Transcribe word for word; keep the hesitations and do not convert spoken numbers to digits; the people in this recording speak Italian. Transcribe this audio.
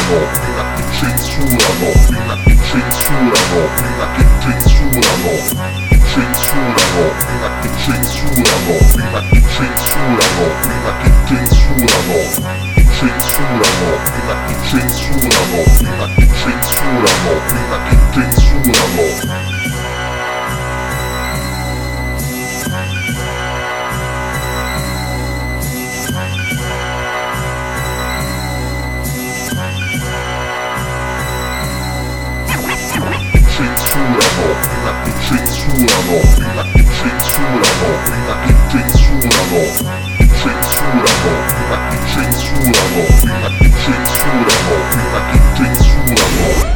censurano, prima che censurano, prima che censurano, prima che censurano, censurano, prima che censurano, prima che censurano, prima che censurano, censurano, prima che censurano, prima che censurano, prima che censurano. Censurano, prima che censurano, prima che censurano, prima che censurano, censurano, prima che censurano, prima che censurano, prima che censurano.